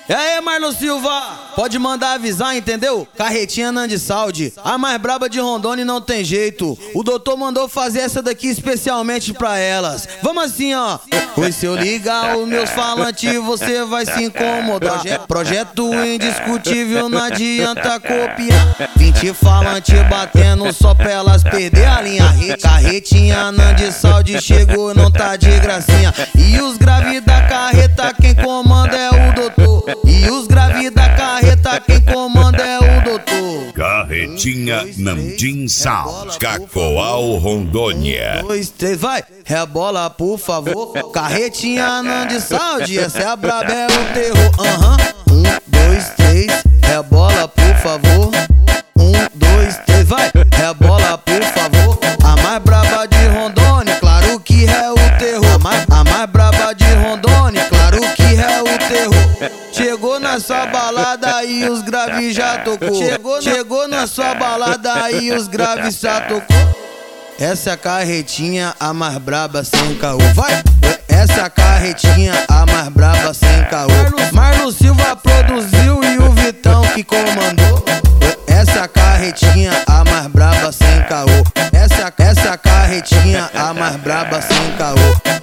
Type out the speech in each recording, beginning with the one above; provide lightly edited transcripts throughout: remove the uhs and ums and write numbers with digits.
E aí, Marlon Silva, pode mandar avisar, entendeu? Carretinha Nandi Saúde, a mais braba de Rondônia, não tem jeito. O doutor mandou fazer essa daqui especialmente pra elas. Vamos assim, ó. Pois se eu ligar os meus falantes, você vai se incomodar. Projeto indiscutível, não adianta copiar. 20 falantes batendo só pra elas perder a linha. Carretinha Nandi Saúde chegou, não tá de gracinha. E os graves da carreta, quem comanda é o doutor. E os graves da carreta, quem comanda é o doutor. Carretinha Nandi Saúde, Cacoal, Rondônia. 1, 2, 3, vai! Rebola, por favor. Carretinha Nandi Saúde, essa é a braba, é o terror. 1, 2, 3, rebola, por favor. 1, 2, 3, vai! Rebola, por favor. A mais braba de Rondônia, claro que é o terror. A mais braba de Rondônia, claro que é o terror. Chegou na sua balada e os graves já tocou. Chegou na sua balada e os graves já tocou. Essa carretinha, a mais braba sem caô. Vai! Essa carretinha, a mais braba sem caô. Marlon Silva produziu e o Vitão que comandou. Essa carretinha, a mais braba sem caô. Essa carretinha, a mais braba sem caô.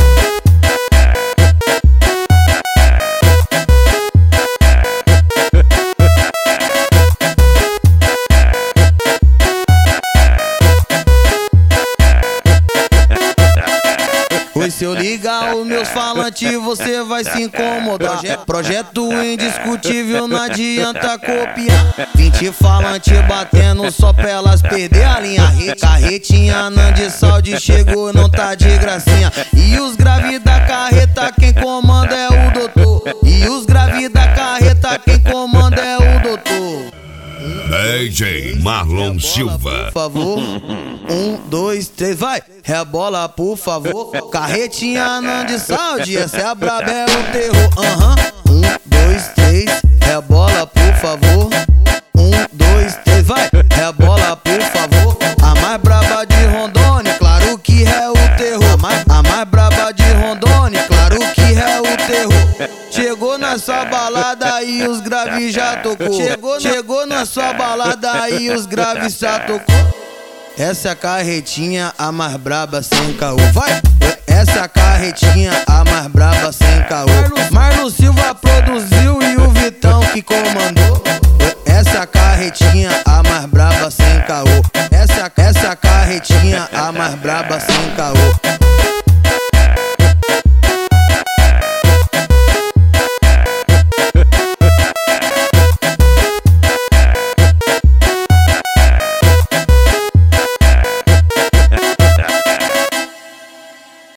Pois se eu ligar os meus falantes, você vai se incomodar. Projeto indiscutível, não adianta copiar. 20 falantes batendo só pra elas perder a linha. Carretinha Nandi Saúde chegou, não tá de gracinha. E os graves da carreta, quem comanda é o doutor. E os graves da carreta, quem comanda é o doutor. DJ Marlon Silva. Por favor. 1, 2, 3, vai! Rebola, por favor. Carretinha Nandi Saúde, essa é a braba, é o terror. 1, 2, 3, rebola, por favor. 1, 2, 3, vai! Rebola, por favor. A mais braba de Rondônia, claro que é o terror. A mais braba de Rondônia, claro que é o terror. Chegou na sua balada e os graves já tocou. Chegou na sua balada e os graves já tocou. Essa carretinha, a mais braba sem caô. Vai! Essa carretinha, a mais braba sem caô. Marlon Silva produziu e o Vitão que comandou. Essa carretinha, a mais braba sem caô. Essa carretinha, a mais braba sem caô.